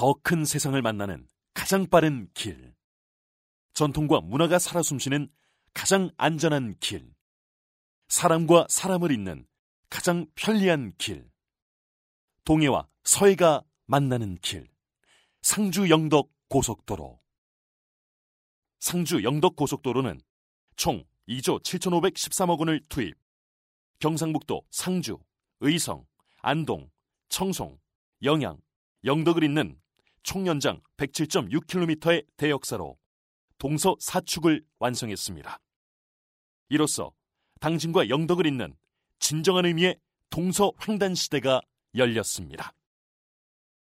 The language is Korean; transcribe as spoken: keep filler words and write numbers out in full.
더 큰 세상을 만나는 가장 빠른 길. 전통과 문화가 살아 숨쉬는 가장 안전한 길. 사람과 사람을 잇는 가장 편리한 길. 동해와 서해가 만나는 길. 상주 영덕 고속도로. 상주 영덕 고속도로는 총 이조 칠천오백십삼억 원을 투입. 경상북도 상주, 의성, 안동, 청송, 영양, 영덕을 잇는 총 연장 백칠 점 육 킬로미터의 대역사로 동서사축을 완성했습니다. 이로써 당진과 영덕을 잇는 진정한 의미의 동서횡단 시대가 열렸습니다.